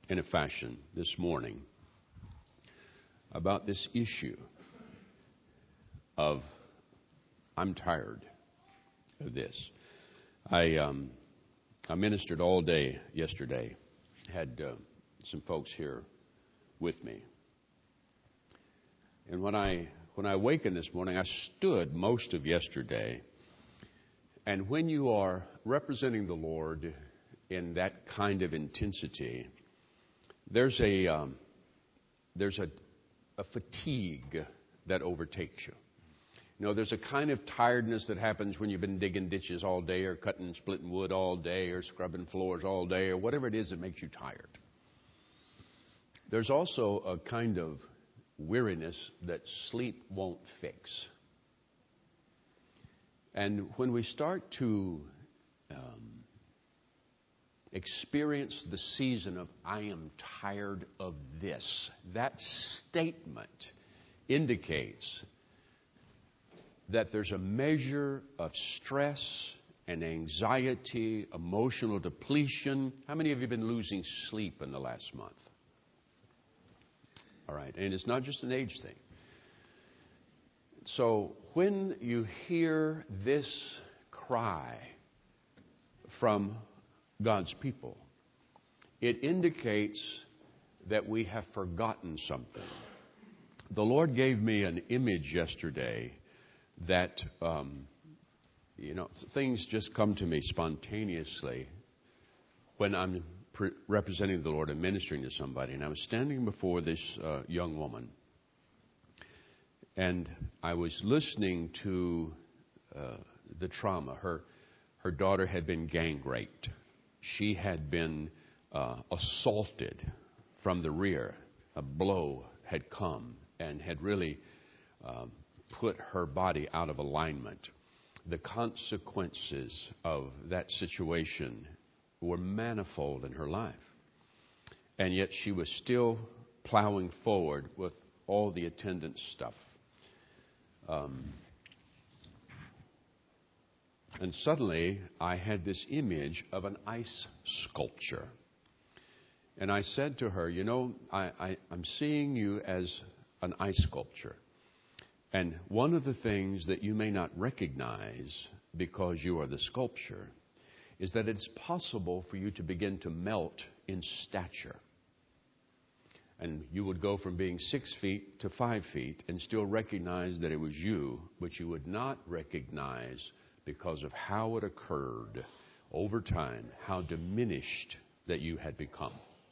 in a fashion this morning about this issue of I'm tired of this. I ministered all day yesterday. Had some folks here with me. And when I awakened this morning, I stood most of yesterday. And when you are representing the Lord in that kind of intensity, there's a fatigue that overtakes you. You know, there's a kind of tiredness that happens when you've been digging ditches all day or cutting and splitting wood all day or scrubbing floors all day or whatever it is that makes you tired. There's also a kind of weariness that sleep won't fix. And when we start to experience the season of I am tired of this, that statement indicates that there's a measure of stress and anxiety, emotional depletion. How many of you have been losing sleep in the last month? All right, and it's not just an age thing. So when you hear this cry from God's people, it indicates that we have forgotten something. The Lord gave me an image yesterday that, things just come to me spontaneously when I'm representing the Lord and ministering to somebody. And I was standing before this young woman, and I was listening to the trauma. Her daughter had been gang raped. She had been assaulted from the rear. A blow had come and had really put her body out of alignment. The consequences of that situation were manifold in her life. And yet she was still plowing forward with all the attendant stuff. And suddenly I had this image of an ice sculpture. And I said to her, I'm seeing you as an ice sculpture. And one of the things that you may not recognize because you are the sculpture is that it's possible for you to begin to melt in stature. And you would go from being 6 feet to 5 feet and still recognize that it was you, but you would not recognize because of how it occurred over time, how diminished that you had become.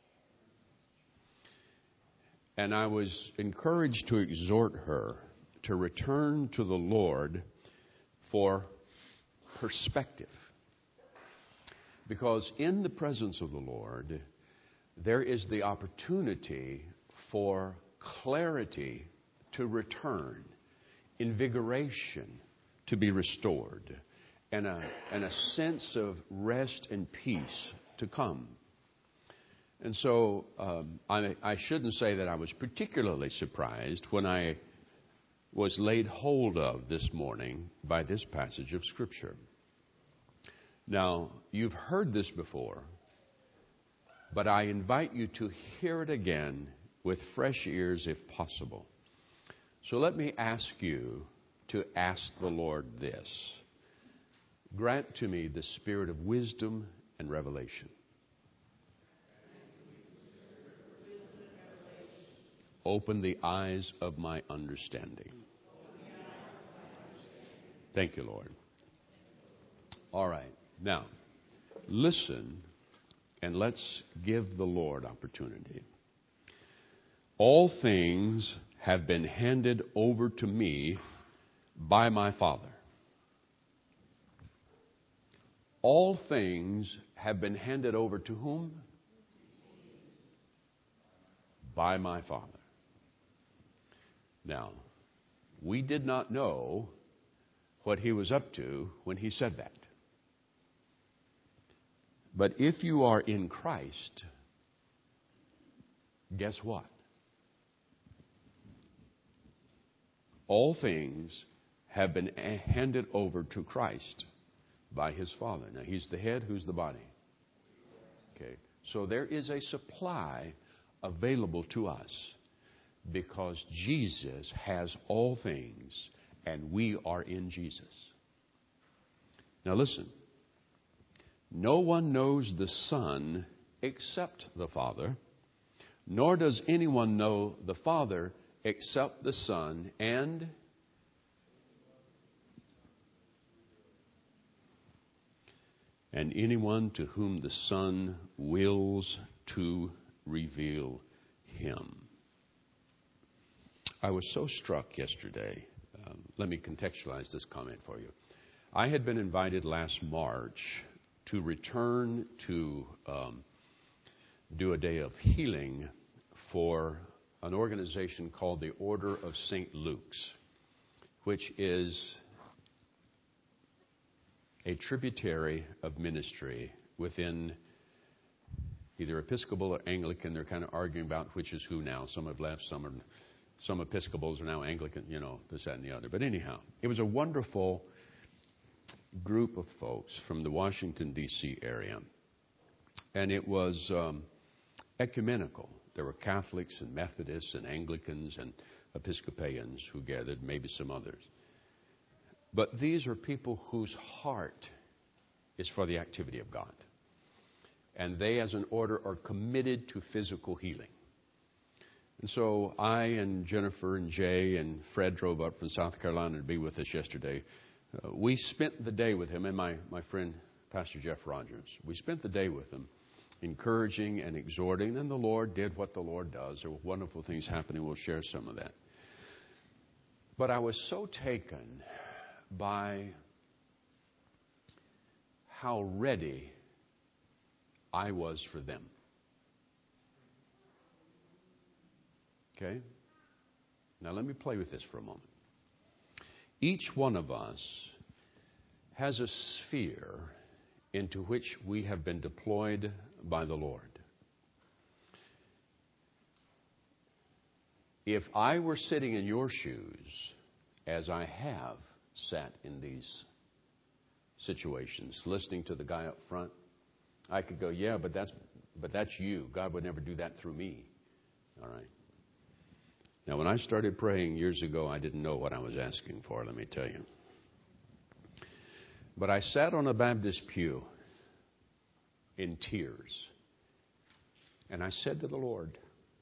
And I was encouraged to exhort her to return to the Lord for perspective. Because in the presence of the Lord, there is the opportunity for clarity to return, invigoration to be restored, and a sense of rest and peace to come. And so I shouldn't say that I was particularly surprised when I was laid hold of this morning by this passage of Scripture. Now, you've heard this before, but I invite you to hear it again with fresh ears if possible. So let me ask you to ask the Lord this. Grant to me the spirit of wisdom and revelation. Open the eyes of my understanding. Thank you, Lord. All right. Now, listen, and let's give the Lord opportunity. All things have been handed over to me by my Father. All things have been handed over to whom? By my Father. Now, we did not know what he was up to when he said that. But if you are in Christ, guess what? All things have been handed over to Christ by his Father. Now, he's the head. Who's the body? Okay. So there is a supply available to us because Jesus has all things and we are in Jesus. Now listen, no one knows the Son except the Father, nor does anyone know the Father except the Son and anyone to whom the Son wills to reveal Him. I was so struck yesterday. Let me contextualize this comment for you. I had been invited last March to return to do a day of healing for an organization called the Order of St. Luke's, which is a tributary of ministry within either Episcopal or Anglican. They're kind of arguing about which is who now. Some have left, some Episcopals are now Anglican, this, that, and the other. But anyhow, it was a wonderful group of folks from the Washington, D.C. area. And it was ecumenical. There were Catholics and Methodists and Anglicans and Episcopalians who gathered, maybe some others. But these are people whose heart is for the activity of God. And they, as an order, are committed to physical healing. And so I and Jennifer and Jay and Fred drove up from South Carolina to be with us yesterday. We spent the day with him and my friend, Pastor Jeff Rogers. We spent the day with him, encouraging and exhorting, and the Lord did what the Lord does. There were wonderful things happening. We'll share some of that. But I was so taken by how ready I was for them. Okay? Now let me play with this for a moment. Each one of us has a sphere into which we have been deployed by the Lord. If I were sitting in your shoes, as I have sat in these situations, listening to the guy up front, I could go, yeah, but that's you. God would never do that through me. All right. Now, when I started praying years ago, I didn't know what I was asking for, let me tell you. But I sat on a Baptist pew in tears, and I said to the Lord,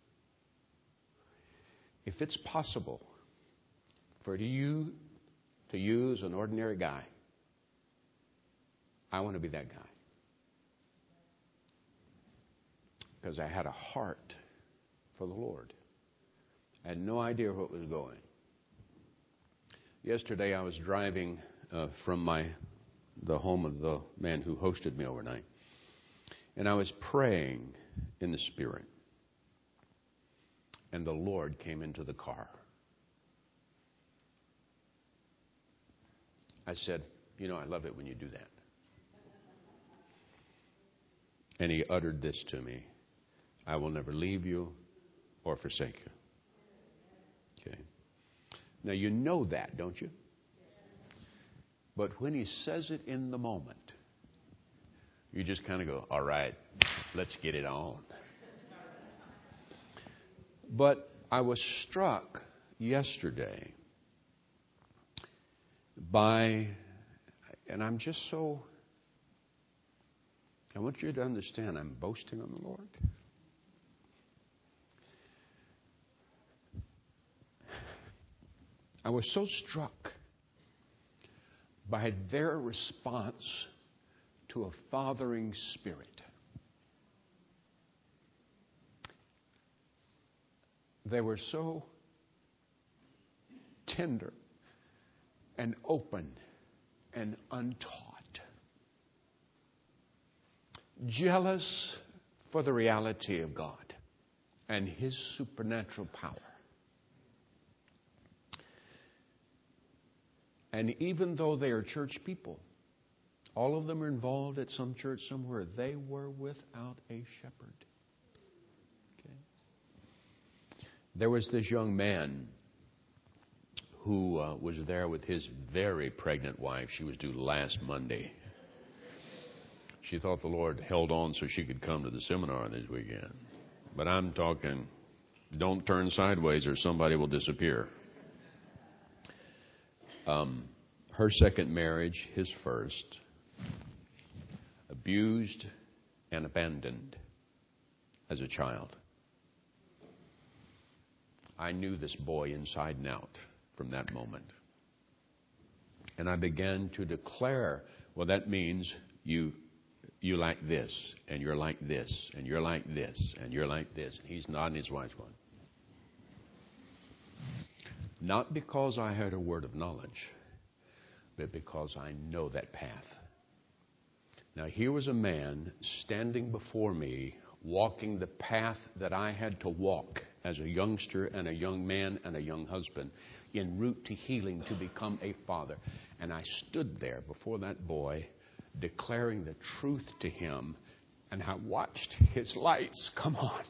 if it's possible for you to use an ordinary guy, I want to be that guy. Because I had a heart for the Lord. I had no idea what was going. Yesterday I was driving from the home of the man who hosted me overnight. And I was praying in the Spirit. And the Lord came into the car. I said, I love it when you do that. And He uttered this to me. I will never leave you or forsake you. Okay. Now you know that, don't you? But when He says it in the moment, you just kind of go, all right, let's get it on. But I was struck yesterday by, and I'm just so, I want you to understand, I'm boasting on the Lord. I was so struck by their response to a fathering spirit. They were so tender and open and untaught, jealous for the reality of God and His supernatural power. And even though they are church people, all of them are involved at some church somewhere, they were without a shepherd. Okay. There was this young man who was there with his very pregnant wife. She was due last Monday. She thought the Lord held on so she could come to the seminar this weekend. But I'm talking, don't turn sideways or somebody will disappear. Her second marriage, his first, abused and abandoned as a child. I knew this boy inside and out from that moment. And I began to declare, well, that means you like this, and you're like this, and you're like this, and you're like this. And he's nodding, his wife's going. Not because I had a word of knowledge, but because I know that path. Now, here was a man standing before me, walking the path that I had to walk as a youngster and a young man and a young husband, en route to healing, to become a father. And I stood there before that boy, declaring the truth to him, and I watched his lights come on.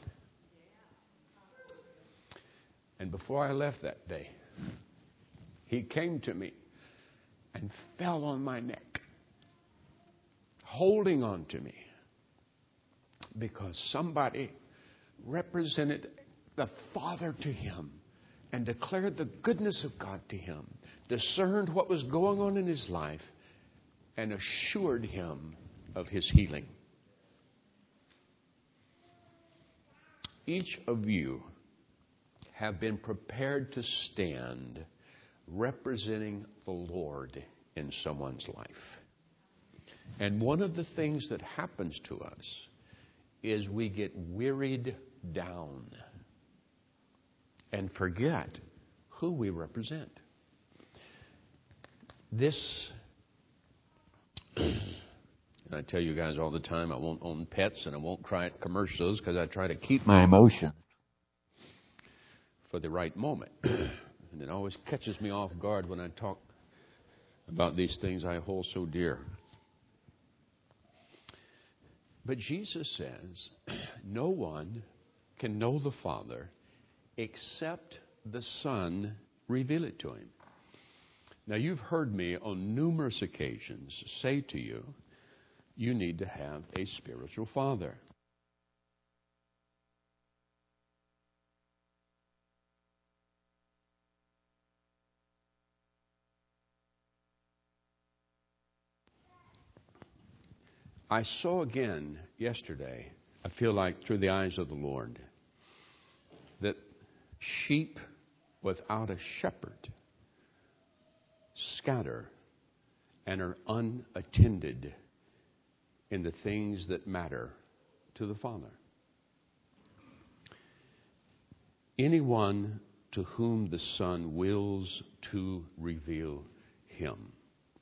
And before I left that day, he came to me and fell on my neck, holding on to me, because somebody represented the Father to him and declared the goodness of God to him, discerned what was going on in his life, and assured him of his healing. Each of you have been prepared to stand representing the Lord in someone's life. And one of the things that happens to us is we get wearied down and forget who we represent. And I tell you guys all the time, I won't own pets and I won't cry at commercials because I try to keep my emotions for the right moment. And it always catches me off guard when I talk about these things I hold so dear. But Jesus says, no one can know the Father except the Son reveal it to him. Now, you've heard me on numerous occasions say to you, you need to have a spiritual father. I saw again yesterday, I feel like through the eyes of the Lord, that sheep without a shepherd scatter and are unattended in the things that matter to the Father. Anyone to whom the Son wills to reveal him.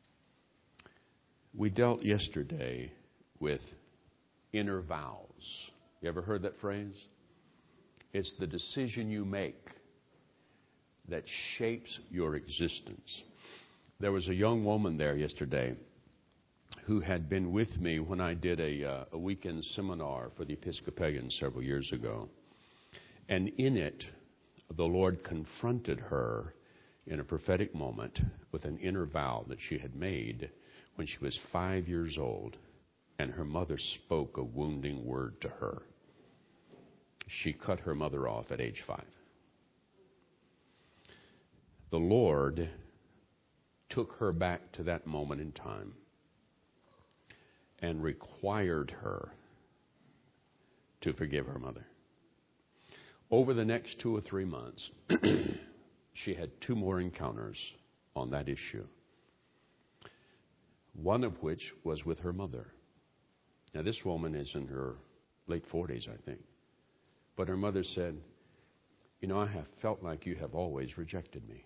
We dealt yesterday with inner vows. You ever heard that phrase? It's the decision you make that shapes your existence. There was a young woman there yesterday who had been with me when I did a weekend seminar for the Episcopalians several years ago. And in it, the Lord confronted her in a prophetic moment with an inner vow that she had made when she was 5 years old, and her mother spoke a wounding word to her. She cut her mother off at age 5. The Lord took her back to that moment in time and required her to forgive her mother. Over the next 2 or 3 months, she had 2 more encounters on that issue, one of which was with her mother. Now, this woman is in her late 40s, I think. But her mother said, you know, I have felt like you have always rejected me.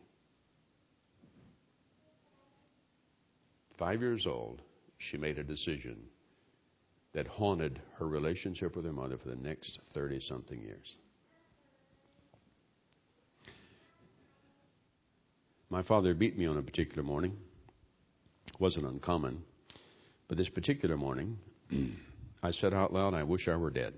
5 years old, she made a decision that haunted her relationship with her mother for the next 30-something years. My father beat me on a particular morning. It wasn't uncommon. But this particular morning, I said out loud, I wish I were dead.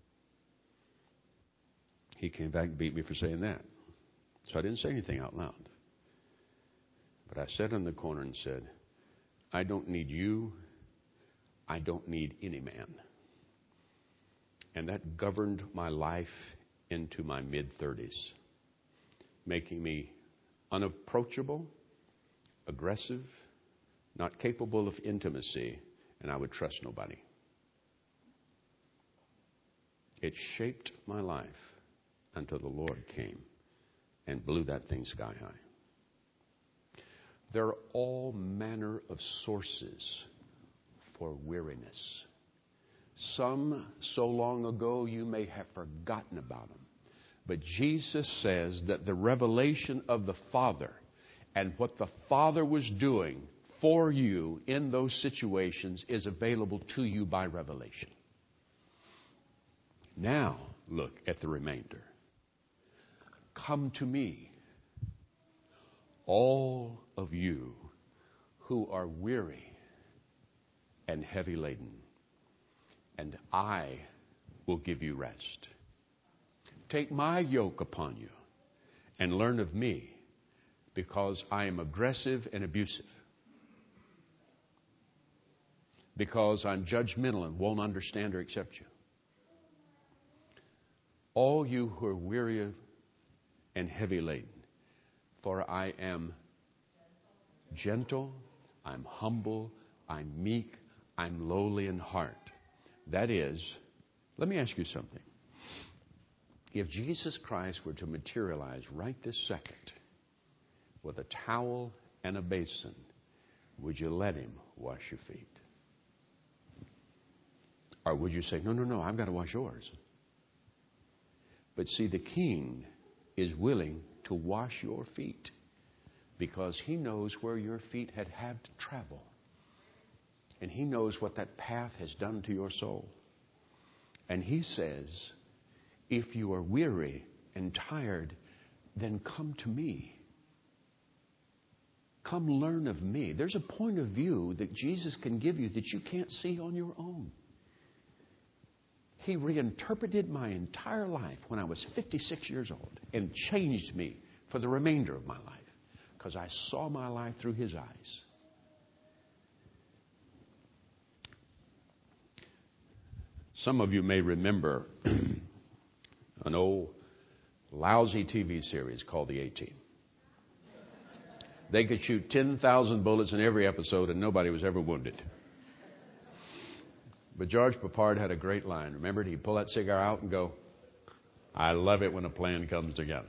He came back and beat me for saying that. So I didn't say anything out loud. But I sat in the corner and said, I don't need you I don't need any man. And that governed my life into my mid-30s, making me unapproachable, aggressive, not capable of intimacy, and I would trust nobody. It shaped my life until the Lord came and blew that thing sky high. There are all manner of sources for weariness. Some so long ago you may have forgotten about them. But Jesus says that the revelation of the Father and what the Father was doing for you in those situations is available to you by revelation. Now, look at the remainder. Come to me, all of you who are weary and heavy laden, and I will give you rest. Take my yoke upon you and learn of me, because I am aggressive and abusive. Because I'm judgmental and won't understand or accept you. All you who are weary and heavy laden, for I am gentle, I'm humble, I'm meek, I'm lowly in heart. That is, let me ask you something. If Jesus Christ were to materialize right this second with a towel and a basin, would you let him wash your feet? Or would you say, no, I've got to wash yours? But see, the King is willing to wash your feet because he knows where your feet had to travel. And he knows what that path has done to your soul. And he says, if you are weary and tired, then come to me. Come learn of me. There's a point of view that Jesus can give you that you can't see on your own. He reinterpreted my entire life when I was 56 years old and changed me for the remainder of my life because I saw my life through his eyes. Some of you may remember an old lousy TV series called The A-Team. They could shoot 10,000 bullets in every episode and nobody was ever wounded. But George Peppard had a great line. Remember, he'd pull that cigar out and go, I love it when a plan comes together.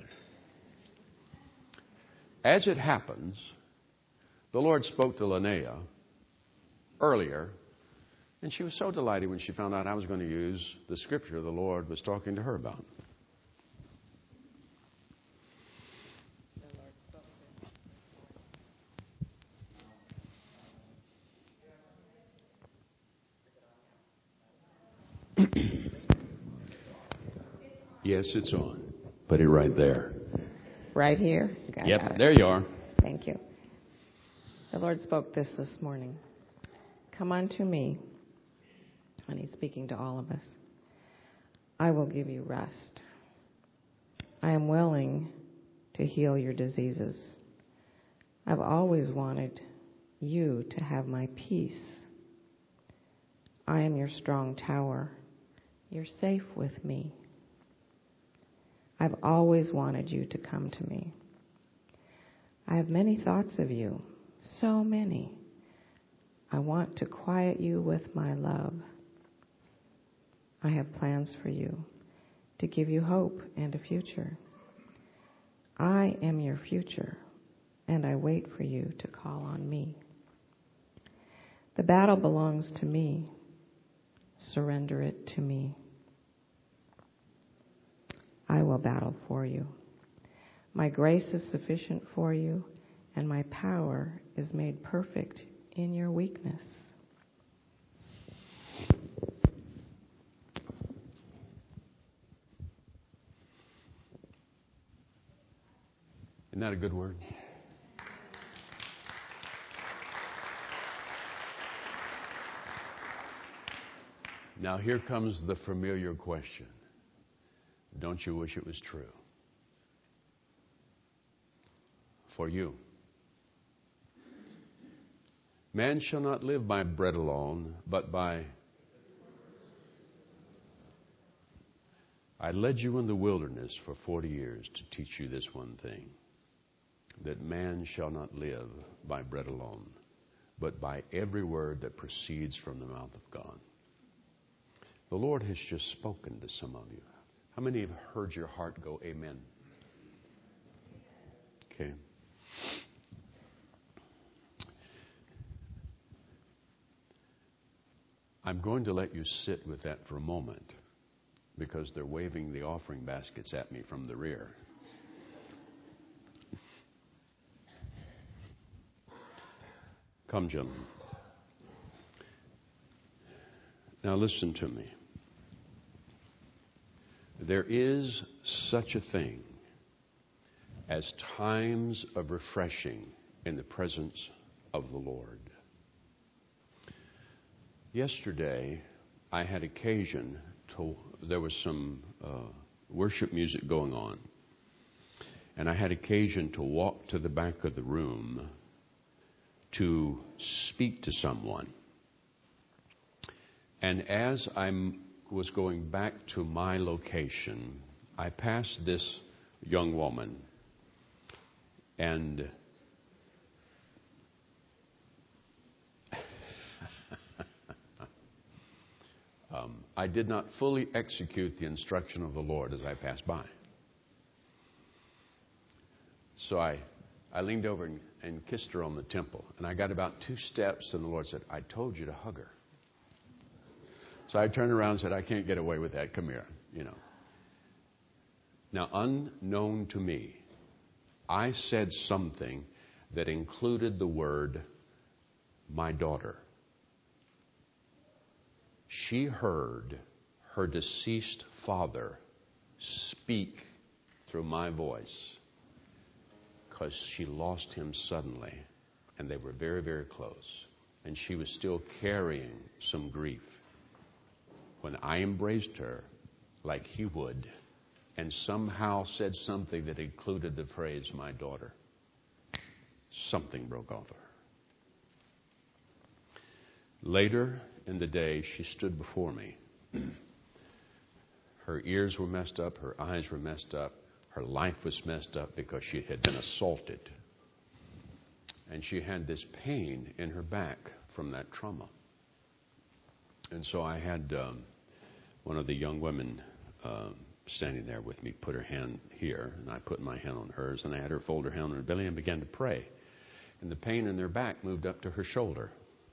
As it happens, the Lord spoke to Linnea earlier, and she was so delighted when she found out I was going to use the scripture the Lord was talking to her about. Yes, it's on. Put it right there. Right here? Yep, there you are. Thank you. The Lord spoke this morning. Come unto me, and he's speaking to all of us. I will give you rest. I am willing to heal your diseases. I've always wanted you to have my peace. I am your strong tower. You're safe with me. I've always wanted you to come to me. I have many thoughts of you, so many. I want to quiet you with my love. I have plans for you, to give you hope and a future. I am your future, and I wait for you to call on me. The battle belongs to me. Surrender it to me. I will battle for you. My grace is sufficient for you, and my power is made perfect in your weakness. Isn't that a good word? Now here comes the familiar question. Don't you wish it was true? For you. Man shall not live by bread alone, but by... I led you in the wilderness for 40 years to teach you this one thing, that man shall not live by bread alone, but by every word that proceeds from the mouth of God. The Lord has just spoken to some of you. How many have heard your heart go, amen? Okay. I'm going to let you sit with that for a moment because they're waving the offering baskets at me from the rear. Come, gentlemen. Now listen to me. There is such a thing as times of refreshing in the presence of the Lord. Yesterday, I had occasion to, there was some worship music going on, and I had occasion to walk to the back of the room to speak to someone. And as I was going back to my location, I passed this young woman, and I did not fully execute the instruction of the Lord as I passed by. So I leaned over and kissed her on the temple. And I got about 2 steps, and the Lord said, I told you to hug her. So I turned around and said, I can't get away with that. Come here, you know. Now, unknown to me, I said something that included the word, my daughter. She heard her deceased father speak through my voice because she lost him suddenly, and they were very, very close. And she was still carrying some grief. When I embraced her like he would and somehow said something that included the phrase, my daughter, something broke off her. Later in the day, she stood before me. Her ears were messed up. Her eyes were messed up. Her life was messed up because she had been assaulted. And she had this pain in her back from that trauma. And so I had one of the young women standing there with me put her hand here, and I put my hand on hers, and I had her fold her hand on her belly and began to pray. And the pain in their back moved up to her shoulder.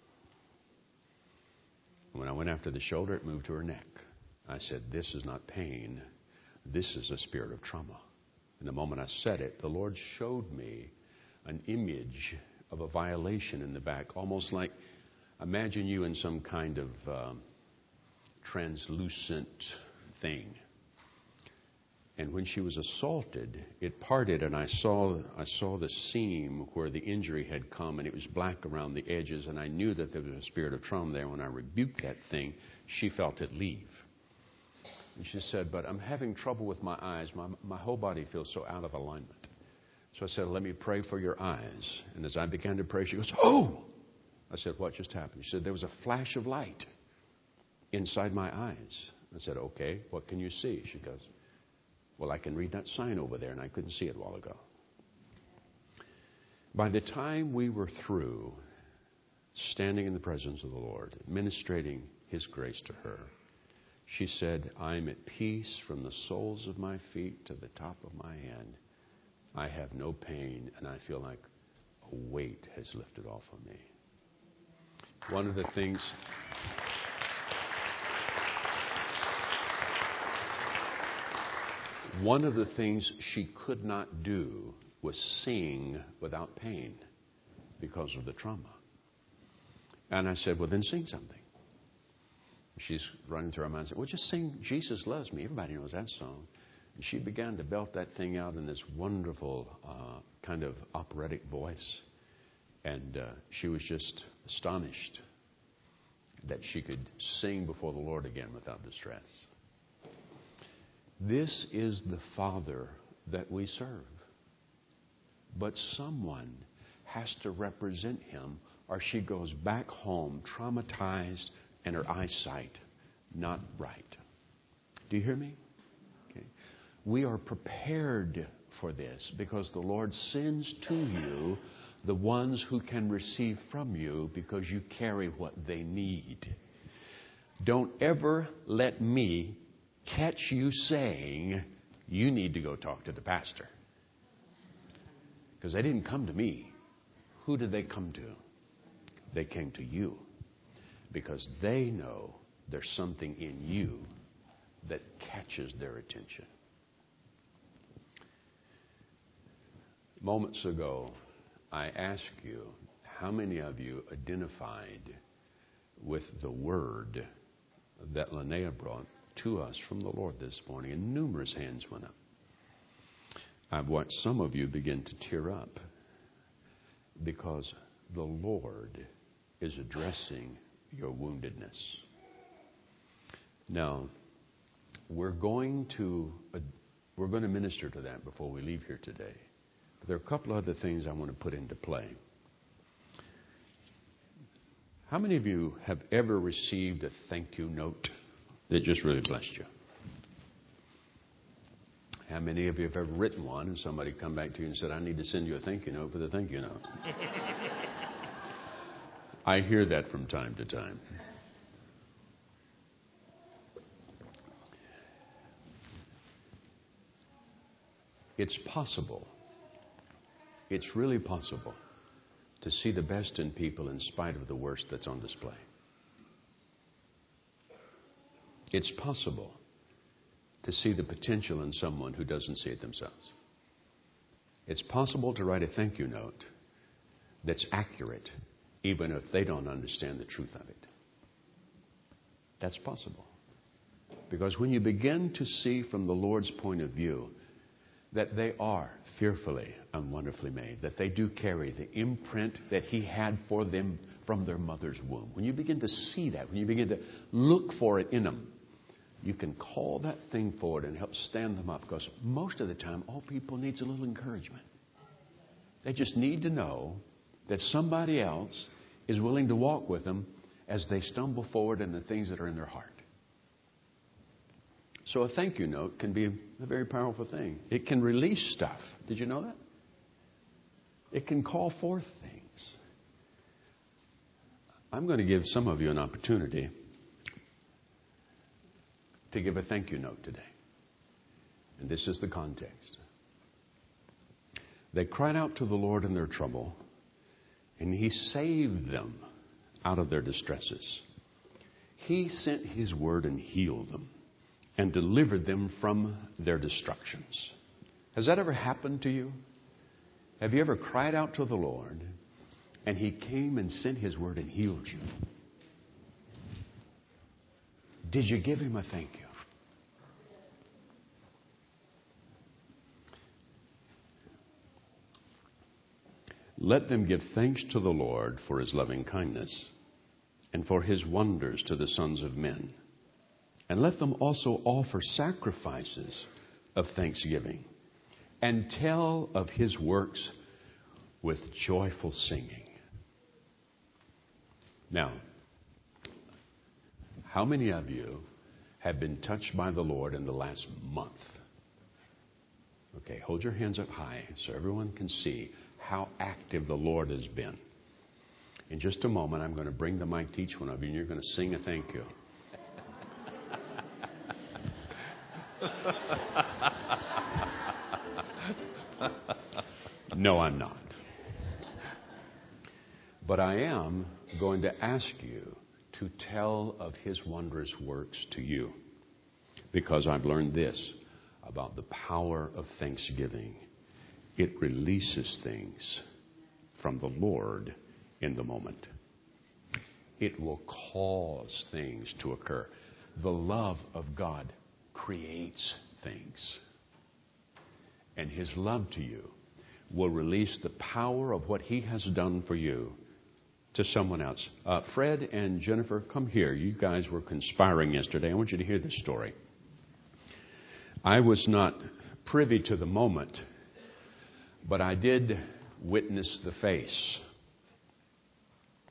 When I went after the shoulder, it moved to her neck. I said, this is not pain. This is a spirit of trauma. And the moment I said it, the Lord showed me an image of a violation in the back, almost like, imagine you in some kind of translucent thing. And when she was assaulted, it parted, and I saw the seam where the injury had come, and it was black around the edges, and I knew that there was a spirit of trauma there. When I rebuked that thing, she felt it leave. And she said, but I'm having trouble with my eyes. My whole body feels so out of alignment. So I said, let me pray for your eyes. And as I began to pray, she goes, oh! I said, what just happened? She said, there was a flash of light inside my eyes. I said, okay, what can you see? She goes, well, I can read that sign over there, and I couldn't see it a while ago. By the time we were through standing in the presence of the Lord, administrating His grace to her, she said, I'm at peace from the soles of my feet to the top of my head. I have no pain, and I feel like a weight has lifted off of me. One of the things she could not do was sing without pain because of the trauma. And I said, well, then sing something. She's running through her mind and said, well, just sing Jesus Loves Me. Everybody knows that song. And she began to belt that thing out in this wonderful kind of operatic voice. And she was just astonished that she could sing before the Lord again without distress. This is the Father that we serve. But someone has to represent Him or she goes back home traumatized and her eyesight not right. Do you hear me? Okay. We are prepared for this because the Lord sends to you the ones who can receive from you because you carry what they need. Don't ever let me catch you saying, you need to go talk to the pastor. Because they didn't come to me. Who did they come to? They came to you. Because they know there's something in you that catches their attention. Moments ago, I asked you, how many of you identified with the word that Linnea brought to us from the Lord this morning? And numerous hands went up. I've watched some of you begin to tear up because the Lord is addressing your woundedness. Now, we're going to minister to that before we leave here today. But there are a couple other things I want to put into play. How many of you have ever received a thank you note that just really blessed you? How many of you have ever written one and somebody come back to you and said, I need to send you a thank you note for the thank you note? I hear that from time to time. It's possible. It's really possible to see the best in people in spite of the worst that's on display. It's possible to see the potential in someone who doesn't see it themselves. It's possible to write a thank you note that's accurate, even if they don't understand the truth of it. That's possible. Because when you begin to see from the Lord's point of view that they are fearfully and wonderfully made, that they do carry the imprint that He had for them from their mother's womb. When you begin to see that, when you begin to look for it in them, you can call that thing forward and help stand them up. Because most of the time, all people need is a little encouragement. They just need to know that somebody else is willing to walk with them as they stumble forward in the things that are in their heart. So a thank you note can be a very powerful thing. It can release stuff. Did you know that? It can call forth things. I'm going to give some of you an opportunity to give a thank you note today. And this is the context. They cried out to the Lord in their trouble, and He saved them out of their distresses. He sent His word and healed them and delivered them from their destructions. Has that ever happened to you? Have you ever cried out to the Lord and He came and sent His word and healed you? Did you give Him a thank you? Let them give thanks to the Lord for His loving kindness and for His wonders to the sons of men. And let them also offer sacrifices of thanksgiving and tell of His works with joyful singing. Now, how many of you have been touched by the Lord in the last month? Okay, hold your hands up high so everyone can see how active the Lord has been. In just a moment, I'm going to bring the mic to each one of you, and you're going to sing a thank you. No, I'm not. But I am going to ask you to tell of His wondrous works to you. Because I've learned this about the power of thanksgiving. It releases things from the Lord in the moment. It will cause things to occur. The love of God creates things. And His love to you will release the power of what He has done for you to someone else. Fred and Jennifer, come here. You guys were conspiring yesterday. I want you to hear this story. I was not privy to the moment, but I did witness the face.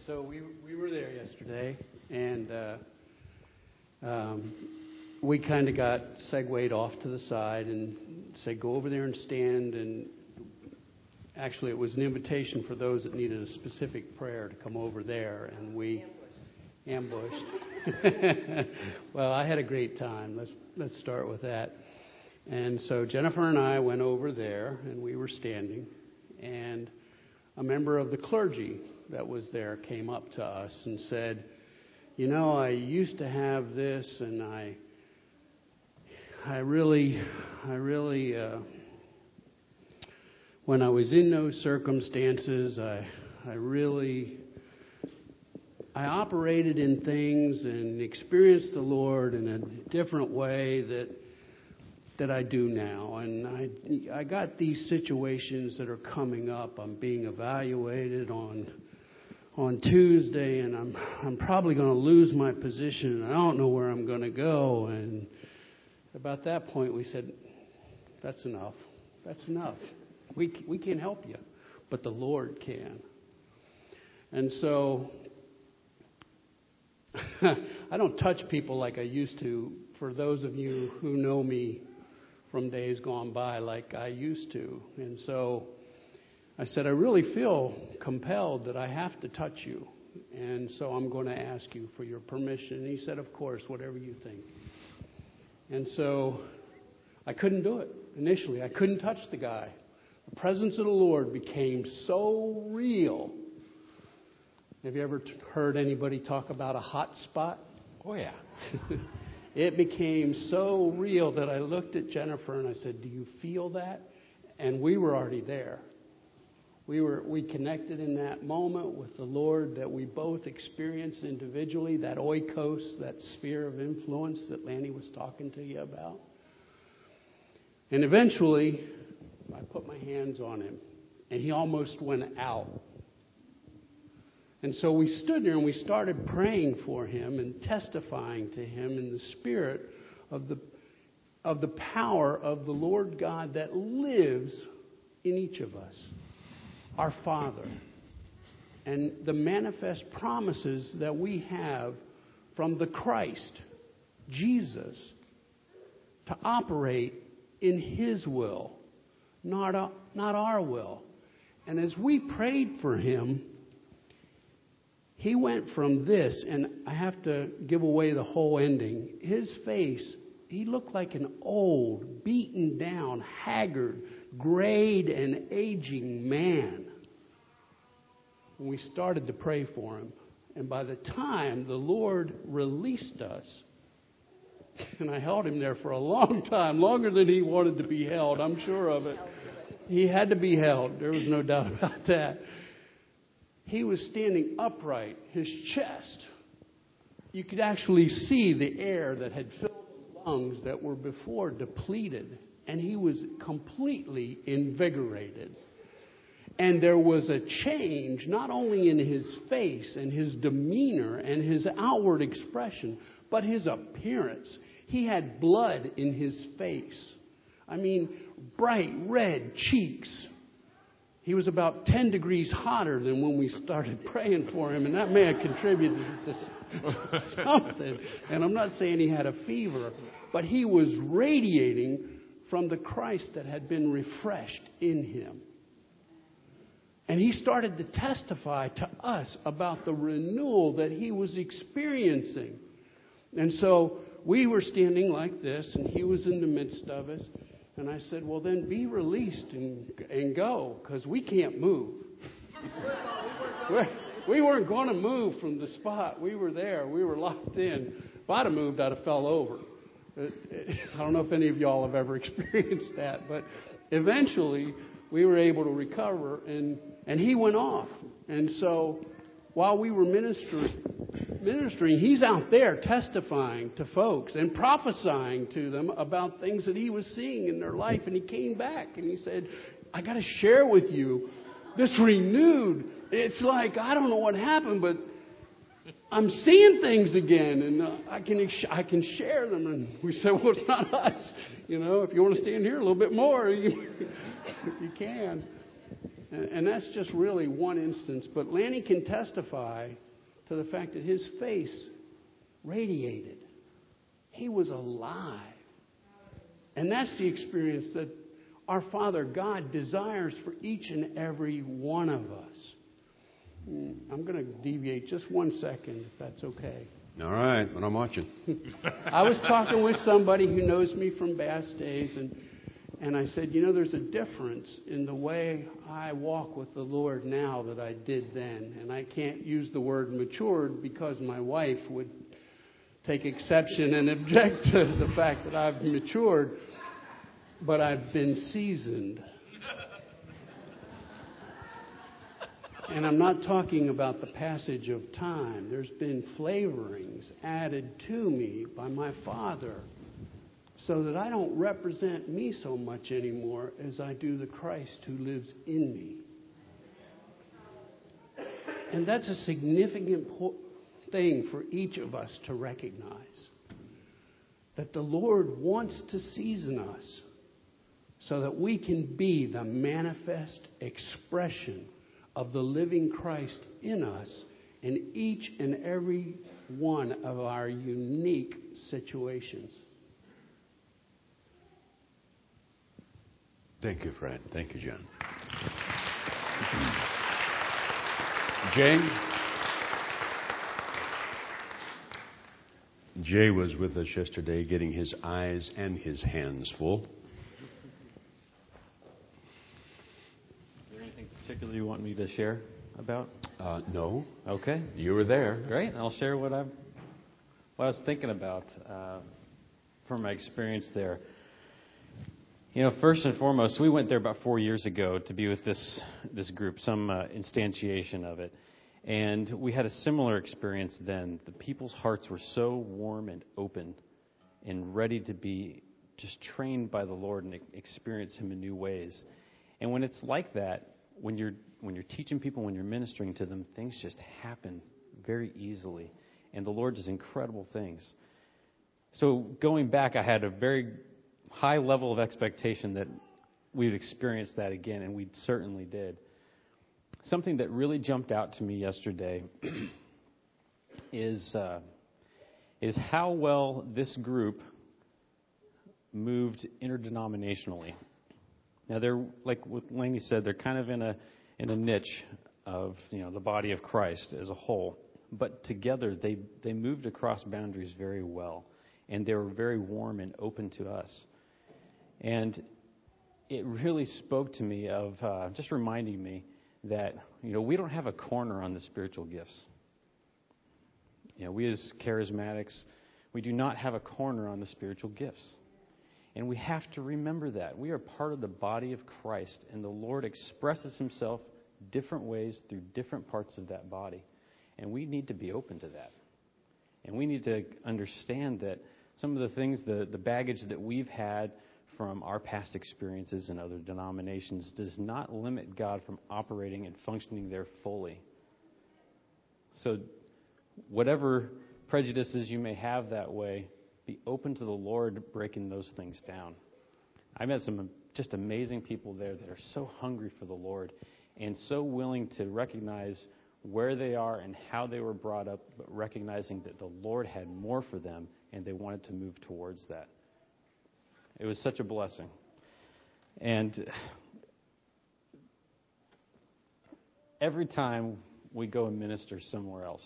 So we were there yesterday, and we kind of got segued off to the side and said, go over there and stand. And actually, it was an invitation for those that needed a specific prayer to come over there, and we ambushed. Well, I had a great time. Let's start with that. And so Jennifer and I went over there, and we were standing, and a member of the clergy that was there came up to us and said, you know, I used to have this, and I really, when I was in those circumstances, I operated in things and experienced the Lord in a different way that I do now. And I got these situations that are coming up. I'm being evaluated on Tuesday, and I'm probably going to lose my position. I don't know where I'm going to go. And about that point, we said, that's enough. That's enough. We can't help you, but the Lord can. And so I don't touch people like I used to. For those of you who know me from days gone by, like I used to. And so I said, I really feel compelled that I have to touch you. And so I'm going to ask you for your permission. And he said, of course, whatever you think. And so I couldn't do it initially. I couldn't touch the guy. The presence of the Lord became so real. Have you ever heard anybody talk about a hot spot? Oh, yeah. It became so real that I looked at Jennifer and I said, do you feel that? And we were already there. We connected in that moment with the Lord that we both experienced individually, that oikos, that sphere of influence that Lanny was talking to you about. And eventually, I put my hands on him, and he almost went out. And so we stood there and we started praying for him and testifying to him in the spirit of the power of the Lord God that lives in each of us. Our Father, and the manifest promises that we have from the Christ, Jesus, to operate in His will, not our will. And as we prayed for him, he went from this, and I have to give away the whole ending. His face, he looked like an old, beaten down, haggard, grayed and aging man when we started to pray for him. And by the time the Lord released us, and I held him there for a long time, longer than he wanted to be held, I'm sure of it. He had to be held. There was no doubt about that. He was standing upright, his chest. You could actually see the air that had filled his lungs that were before depleted. And he was completely invigorated. And there was a change, not only in his face and his demeanor and his outward expression, but his appearance. He had blood in his face. I mean, bright red cheeks. He was about 10 degrees hotter than when we started praying for him, and that may have contributed to something. And I'm not saying he had a fever, but he was radiating from the Christ that had been refreshed in him. And he started to testify to us about the renewal that he was experiencing. And so we were standing like this, and he was in the midst of us. And I said, well, then be released and go, because we can't move. We weren't going to move from the spot. We were there. We were locked in. If I'd have moved, I'd have fell over. I don't know if any of y'all have ever experienced that, but eventually we were able to recover, and he went off. And so while we were ministering, he's out there testifying to folks and prophesying to them about things that he was seeing in their life. And he came back and he said, I got to share with you this renewed. It's like, I don't know what happened, but I'm seeing things again, and I can share them. And we said, well, it's not us. You know, if you want to stand here a little bit more, you can. And that's just really one instance. But Lanny can testify to the fact that his face radiated. He was alive. And that's the experience that our Father God desires for each and every one of us. I'm going to deviate just 1 second, if that's okay. All right, but I'm watching. I was talking with somebody who knows me from Bass days, and I said, there's a difference in the way I walk with the Lord now that I did then. And I can't use the word matured because my wife would take exception and object to the fact that I've matured, but I've been seasoned. And I'm not talking about the passage of time. There's been flavorings added to me by my Father so that I don't represent me so much anymore as I do the Christ who lives in me. And that's a significant thing for each of us to recognize. That the Lord wants to season us so that we can be the manifest expression of the living Christ in us in each and every one of our unique situations. Thank you, Fred. Thank you, John. Jay was with us yesterday getting his eyes and his hands full. Particularly you want me to share about? No. Okay. You were there. Great. I'll share what I was thinking about from my experience there. First and foremost, we went there about 4 years ago to be with this group, some instantiation of it. And we had a similar experience then. The people's hearts were so warm and open and ready to be just trained by the Lord and experience Him in new ways. And when it's like that, when you're teaching people, when you're ministering to them, things just happen very easily. And the Lord does incredible things. So going back, I had a very high level of expectation that we'd experience that again, and we certainly did. Something that really jumped out to me yesterday is how well this group moved interdenominationally. Now, they're, like what Laney said, they're kind of in a niche of, the body of Christ as a whole. But together, they moved across boundaries very well. And they were very warm and open to us. And it really spoke to me of just reminding me that, we don't have a corner on the spiritual gifts. We as charismatics, we do not have a corner on the spiritual gifts. And we have to remember that. We are part of the body of Christ, and the Lord expresses Himself different ways through different parts of that body. And we need to be open to that. And we need to understand that some of the things, the baggage that we've had from our past experiences in other denominations does not limit God from operating and functioning there fully. So whatever prejudices you may have that way, be open to the Lord breaking those things down. I met some just amazing people there that are so hungry for the Lord and so willing to recognize where they are and how they were brought up, but recognizing that the Lord had more for them and they wanted to move towards that. It was such a blessing. And every time we go and minister somewhere else,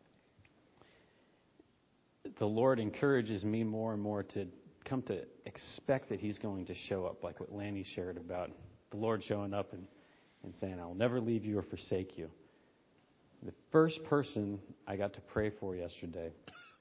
the Lord encourages me more and more to come to expect that He's going to show up, like what Lanny shared about the Lord showing up and saying, I'll never leave you or forsake you. The first person I got to pray for yesterday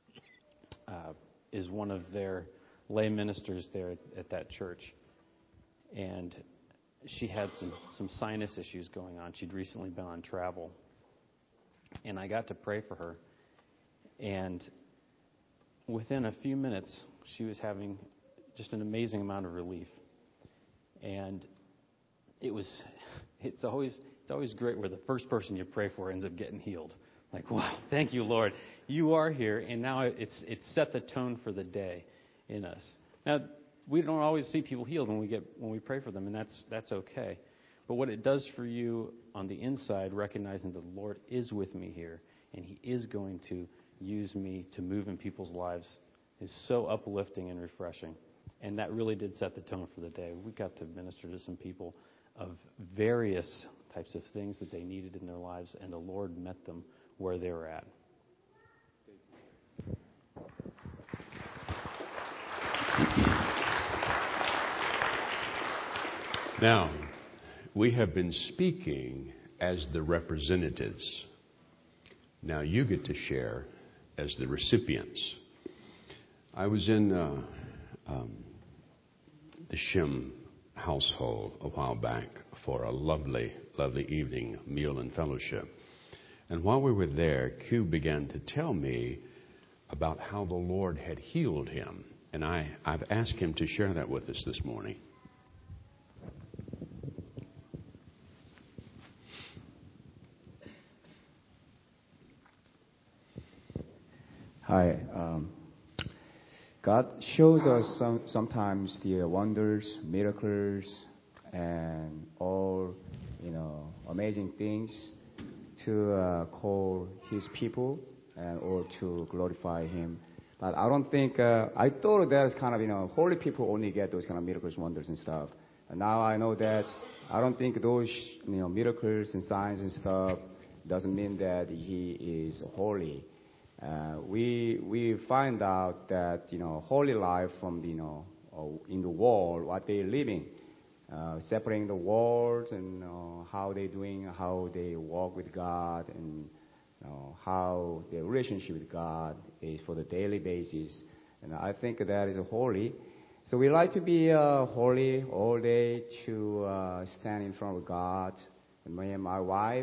is one of their lay ministers there at that church. And she had some sinus issues going on. She'd recently been on travel. And I got to pray for her. And within a few minutes, she was having just an amazing amount of relief. And it's always great where the first person you pray for ends up getting healed. Like, wow, thank you, Lord. You are here, and now it's set the tone for the day in us. Now, we don't always see people healed when we pray for them, and that's okay. But what it does for you on the inside, recognizing that the Lord is with me here, and He is going to use me to move in people's lives, is so uplifting and refreshing. And that really did set the tone for the day. We got to minister to some people of various types of things that they needed in their lives, and the Lord met them where they were at. Now, we have been speaking as the representatives. Now you get to share as the recipients. I was in the Shim household a while back for a lovely, lovely evening meal and fellowship. And while we were there, Q began to tell me about how the Lord had healed him. And I've asked him to share that with us this morning. Hi. God shows us sometimes the wonders, miracles, and all, amazing things to call His people or to glorify Him. But I don't think, I thought there's kind of, holy people only get those kind of miracles, wonders, and stuff. And now I know that I don't think those, miracles and signs and stuff doesn't mean that He is holy. We find out that, holy life from the, in the world, what they're living, separating the world and how they're doing, how they walk with God, and how their relationship with God is for the daily basis. And I think that is holy. So we like to be holy all day, to stand in front of God. And me and my wife,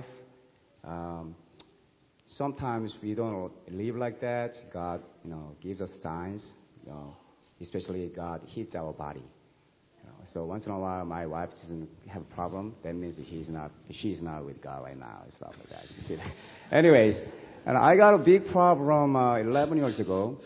sometimes we don't live like that. God, gives us signs. Especially God hits our body. So once in a while, my wife doesn't have a problem. That means she's not with God right now and stuff like that. You see that? Anyways, and I got a big problem 11 years ago.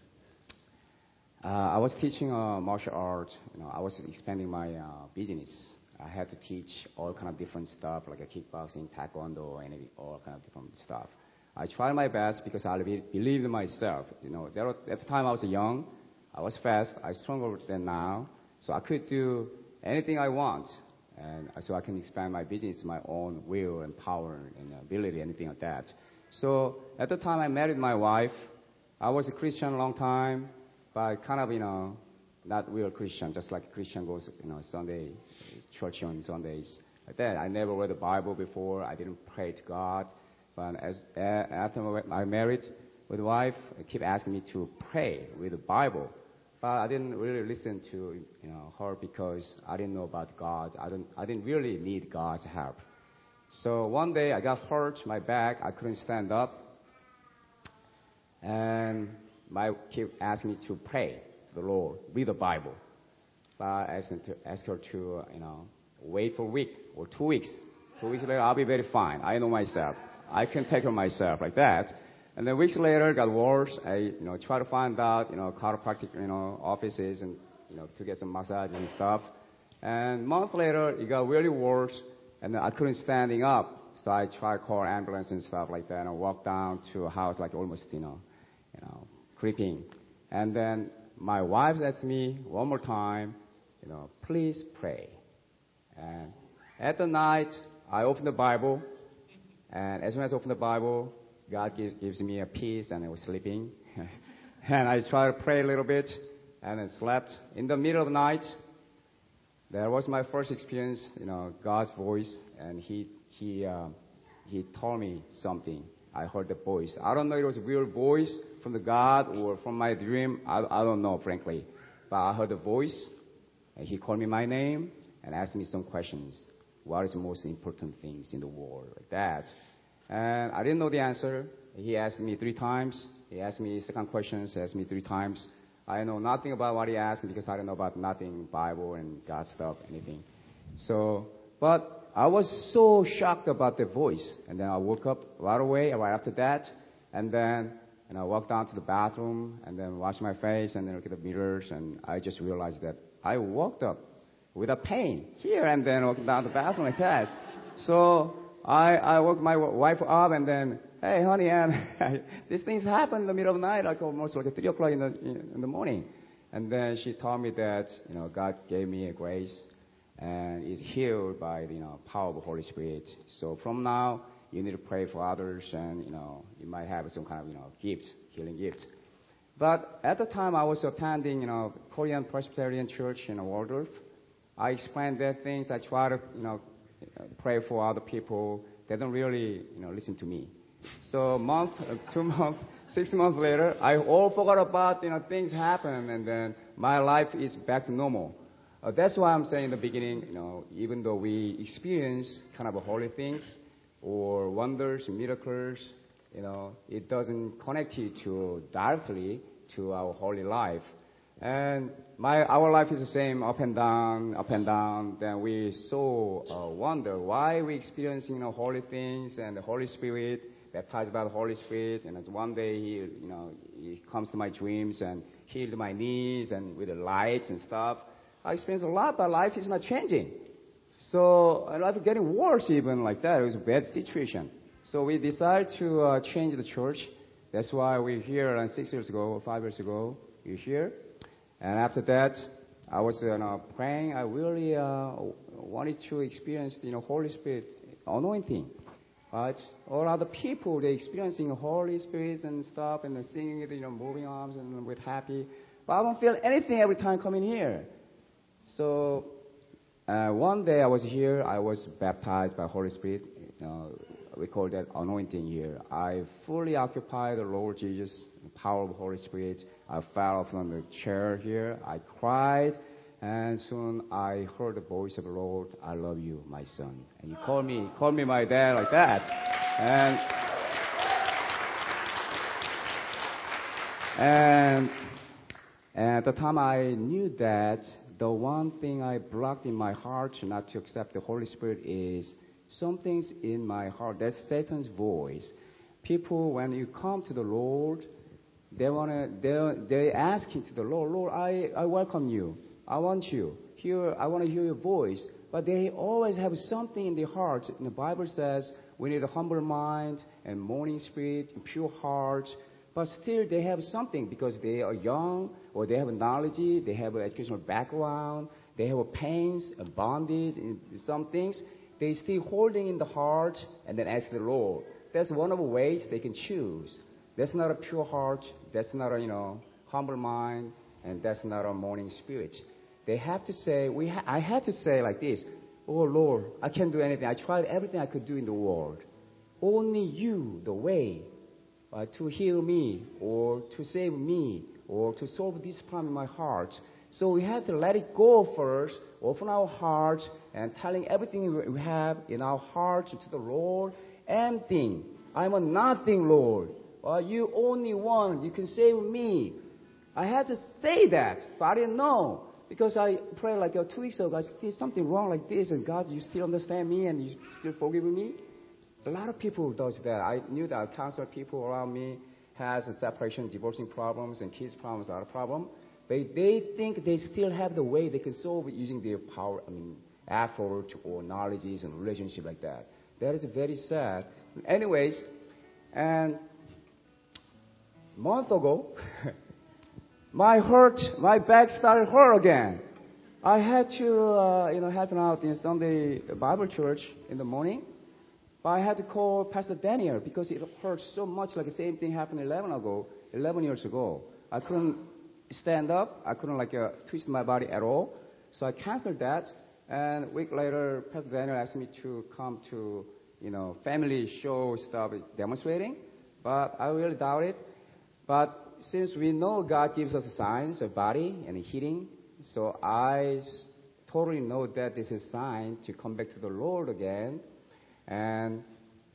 I was teaching martial arts. I was expanding my business. I had to teach all kind of different stuff like kickboxing, taekwondo, and all kind of different stuff. I tried my best because I believed in myself. At the time I was young, I was fast, I was stronger than now, so I could do anything I want, and so I can expand my business, my own will and power and ability, anything like that. So at the time I married my wife, I was a Christian a long time, but kind of not real Christian, just like a Christian goes Sunday church on Sundays like that. I never read the Bible before. I didn't pray to God. But after I married with a wife, I keep asking me to pray with the Bible. But I didn't really listen to her because I didn't know about God. I didn't really need God's help. So one day I got hurt, my back. I couldn't stand up. And my keep asking me to pray to the Lord, read the Bible. But I asked her to wait for a week or 2 weeks. 2 weeks later, I'll be very fine. I know myself. I can take care of myself like that. And then weeks later, it got worse. I, try to find out, chiropractic, offices and, to get some massages and stuff. And a month later, it got really worse. And I couldn't standing up. So I tried to call ambulance and stuff like that. And I walked down to a house like almost, creeping. And then my wife asked me one more time, please pray. And at the night, I opened the Bible. And as soon as I opened the Bible, God gives me a peace, and I was sleeping. And I tried to pray a little bit, and I slept. In the middle of the night, that was my first experience, God's voice, and He told me something. I heard the voice. I don't know if it was a real voice from the God or from my dream. I don't know, frankly. But I heard the voice, and He called me my name and asked me some questions. What is the most important things in the world? Like that. And I didn't know the answer. He asked me 3 times. He asked me second questions. He asked me 3 times. I know nothing about what he asked me because I don't know about nothing, Bible and God stuff, anything. So, but I was so shocked about the voice. And then I woke up right away, right after that. And then I walked down to the bathroom and then washed my face and then looked at the mirrors. And I just realized that I woke up with a pain here and then walking down the bathroom like that. So I woke my wife up and then, hey, honey, these things happen in the middle of the night, like almost like 3 o'clock in the morning. And then she told me that, God gave me a grace and is healed by the power of the Holy Spirit. So from now, you need to pray for others, and you might have some kind of gift, healing gift. But at the time, I was attending Korean Presbyterian Church in Waldorf. I explained their things. I try to pray for other people. They don't really listen to me. So a month, 2 months, 6 months later, I all forgot about things happen, and then my life is back to normal. That's why I'm saying in the beginning, even though we experience kind of holy things or wonders, miracles, it doesn't connect you directly to our holy life. And our life is the same, up and down, up and down. Then we so wonder why we experiencing holy things and the Holy Spirit, baptized by the Holy Spirit. And one day he comes to my dreams and healed my knees and with the lights and stuff. I experienced a lot, but life is not changing. So life is getting worse even like that. It was a bad situation. So we decided to change the church. That's why we're here around 6 years ago or 5 years ago. We're here. And after that, I was praying. I really wanted to experience the Holy Spirit anointing. Right? All other people, they're experiencing the Holy Spirit and stuff, and they're singing it, moving arms and with happy. But I don't feel anything every time coming here. So one day I was here. I was baptized by Holy Spirit. We call that anointing here. I fully occupied the Lord Jesus, the power of the Holy Spirit. I fell from the chair here. I cried. And soon I heard the voice of the Lord, I love you, my son. And he called me my dad like that. And at the time I knew that the one thing I blocked in my heart not to accept the Holy Spirit is some things in my heart. That's Satan's voice. People, when you come to the Lord, they asking to the Lord, I welcome you. I want you. I want to hear your voice. But they always have something in their heart. And the Bible says we need a humble mind and mourning spirit and pure heart. But still they have something because they are young or they have knowledge, they have an educational background, they have pains and bondage and some things. They still holding in the heart and then ask the Lord. That's one of the ways they can choose. That's not a pure heart. That's not a humble mind. And that's not a mourning spirit. They have to say, I had to say like this, oh Lord, I can't do anything. I tried everything I could do in the world. Only you, the way to heal me or to save me or to solve this problem in my heart. So we had to let it go first, open our hearts and telling everything we have in our hearts to the Lord. Emptying. I'm a nothing, Lord. You only one. You can save me. I had to say that, but I didn't know. Because I prayed like 2 weeks ago, I did something wrong like this, and God, you still understand me and you still forgive me? A lot of people does that. I knew that I counseled people around me has a separation, divorcing problems, and kids problems are a problem. But they think they still have the way they can solve it using their power, effort or knowledges and relationship like that. That is very sad. Anyways, and a month ago, my back started hurt again. I had to, help out in Sunday Bible church in the morning. But I had to call Pastor Daniel because it hurt so much, like the same thing happened 11 years ago. I couldn't stand up. I couldn't twist my body at all. So I canceled that. And a week later, Pastor Daniel asked me to come to, family show stuff demonstrating. But I really doubt it. But since we know God gives us signs of body and healing, so I totally know that this is a sign to come back to the Lord again. And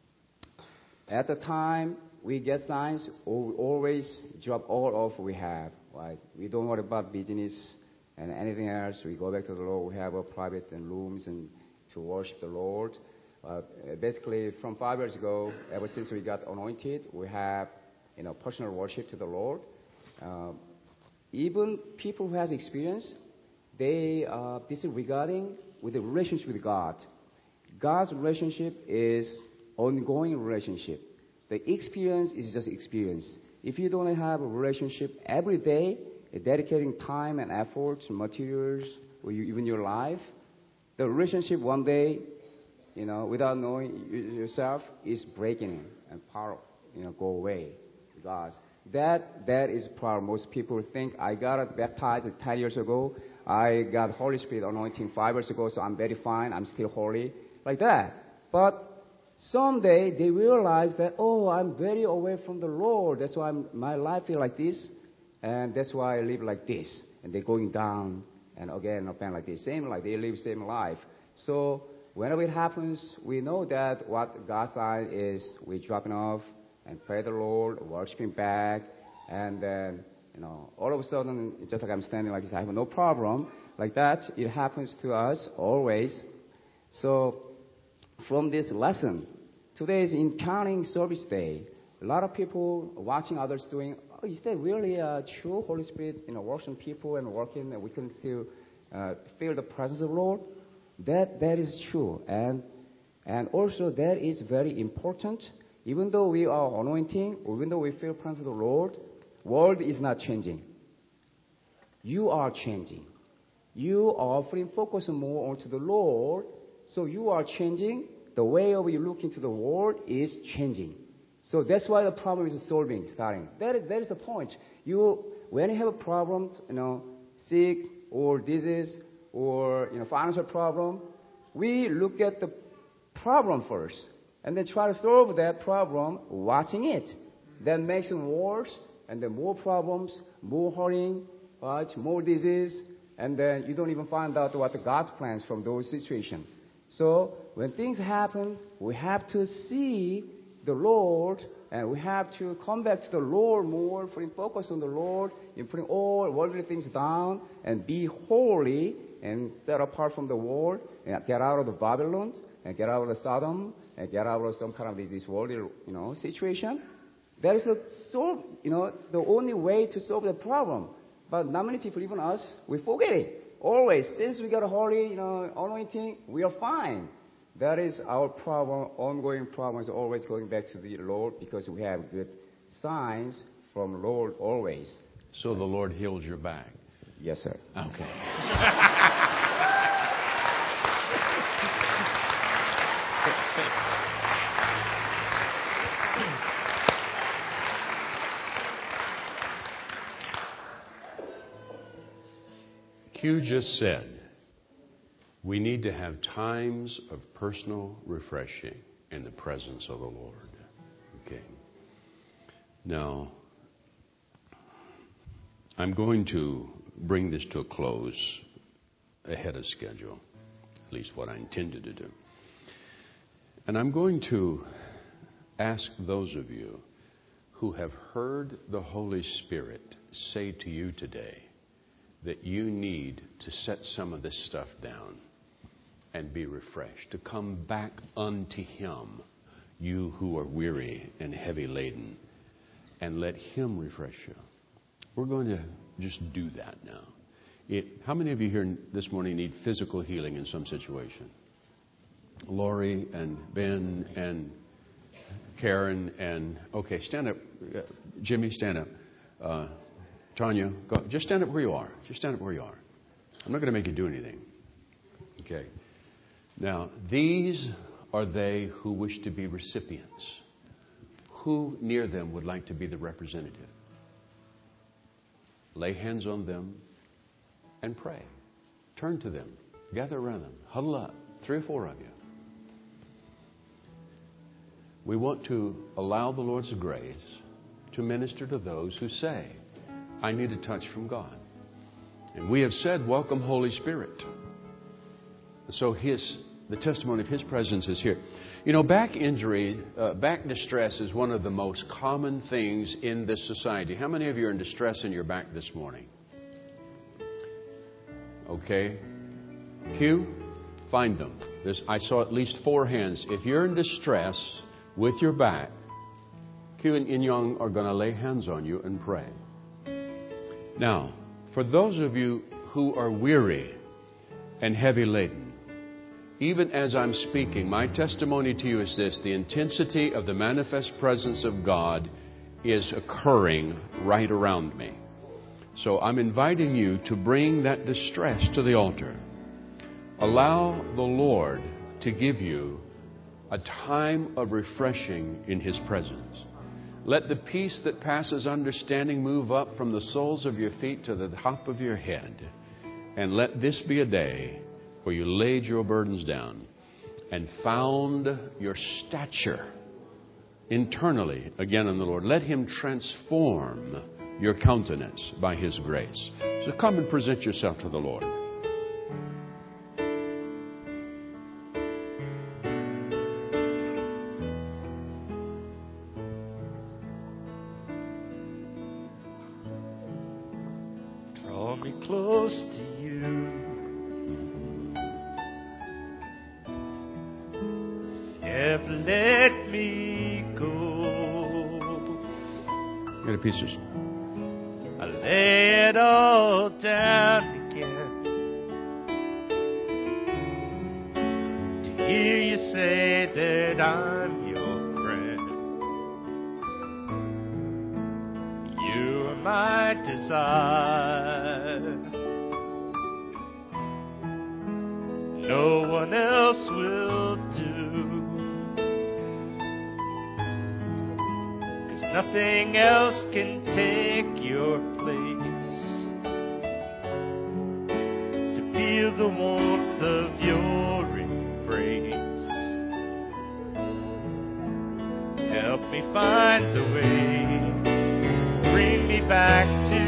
at the time we get signs, we always drop all off we have. Right? We don't worry about business and anything else. We go back to the Lord. We have a private rooms and to worship the Lord. Basically, from 5 years ago, ever since we got anointed, we have personal worship to the Lord. Even people who has experience, this is regarding with the relationship with God. God's relationship is ongoing relationship. The experience is just experience. If you don't have a relationship every day, dedicating time and efforts, materials, or even your life, the relationship one day, without knowing yourself, is breaking and go away. Because that is a problem. Most people think, I got baptized 10 years ago. I got Holy Spirit anointing 5 years ago, so I'm very fine. I'm still holy. Like that. But someday they realize that, I'm very away from the Lord. That's why my life is like this. And that's why I live like this. And they're going down and again like this. Same like they live same life. So whenever it happens, we know that what God's sign is we dropping off and pray the Lord, worshiping back, and then, all of a sudden, just like I'm standing like this, I have no problem. Like that, it happens to us always. So from this lesson, today is Encountering Service Day. A lot of people watching others doing, is that really true? Holy Spirit, working people and working, and we can still feel the presence of the Lord. That is true. And also that is very important. Even though we are anointing, even though we feel the presence of the Lord, world is not changing. You are changing. You are offering focus more onto the Lord, so you are changing. The way of you look into the world is changing. So that's why the problem is starting. That is the point. When you have a problem, sick or disease or financial problem, we look at the problem first and then try to solve that problem watching it. That makes it worse, and then more problems, more hurting, right? More disease, and then you don't even find out what God's plans from those situations. So when things happen, we have to see the Lord, and we have to come back to the Lord more, putting focus on the Lord, and putting all worldly things down, and be holy, and set apart from the world, and get out of the Babylon, and get out of the Sodom, and get out of some kind of this worldly, situation. That is the only way to solve the problem. But not many people, even us, we forget it. Always, since we got a holy, anointing, we are fine. That is our problem. Ongoing problem is always going back to the Lord because we have good signs from the Lord always. So the Lord healed your back? Yes, sir. Okay. Q just said, we need to have times of personal refreshing in the presence of the Lord. Okay. Now, I'm going to bring this to a close ahead of schedule, at least what I intended to do. And I'm going to ask those of you who have heard the Holy Spirit say to you today that you need to set some of this stuff down and be refreshed, to come back unto Him, you who are weary and heavy laden, and let Him refresh you. We're going to just do that now. How many of you here this morning need physical healing in some situation? Lori and Ben and Karen and, okay, stand up. Jimmy, stand up. Tanya, go. Just stand up where you are. Just stand up where you are. I'm not going to make you do anything. Okay. Now, these are they who wish to be recipients. Who near them would like to be the representative? Lay hands on them and pray. Turn to them. Gather around them. Huddle up. 3 or 4 of you. We want to allow the Lord's grace to minister to those who say, I need a touch from God. And we have said, welcome, Holy Spirit. So the testimony of His presence is here. Back injury, back distress is one of the most common things in this society. How many of you are in distress in your back this morning? Okay. Q, find them. I saw at least 4 hands. If you're in distress with your back, Q and In Young are going to lay hands on you and pray. Now, for those of you who are weary and heavy laden. Even as I'm speaking, my testimony to you is this: the intensity of the manifest presence of God is occurring right around me. So I'm inviting you to bring that distress to the altar. Allow the Lord to give you a time of refreshing in His presence. Let the peace that passes understanding move up from the soles of your feet to the top of your head. And let this be a day where you laid your burdens down and found your stature internally again in the Lord. Let Him transform your countenance by His grace. So come and present yourself to the Lord. Draw me close to you. Never let me go. Get a piece of... I lay it all down again to hear you say that I'm your friend. You are my desire. No one else will do. 'Cause nothing else can take your place. To feel the warmth of your embrace. Help me find the way. Bring me back to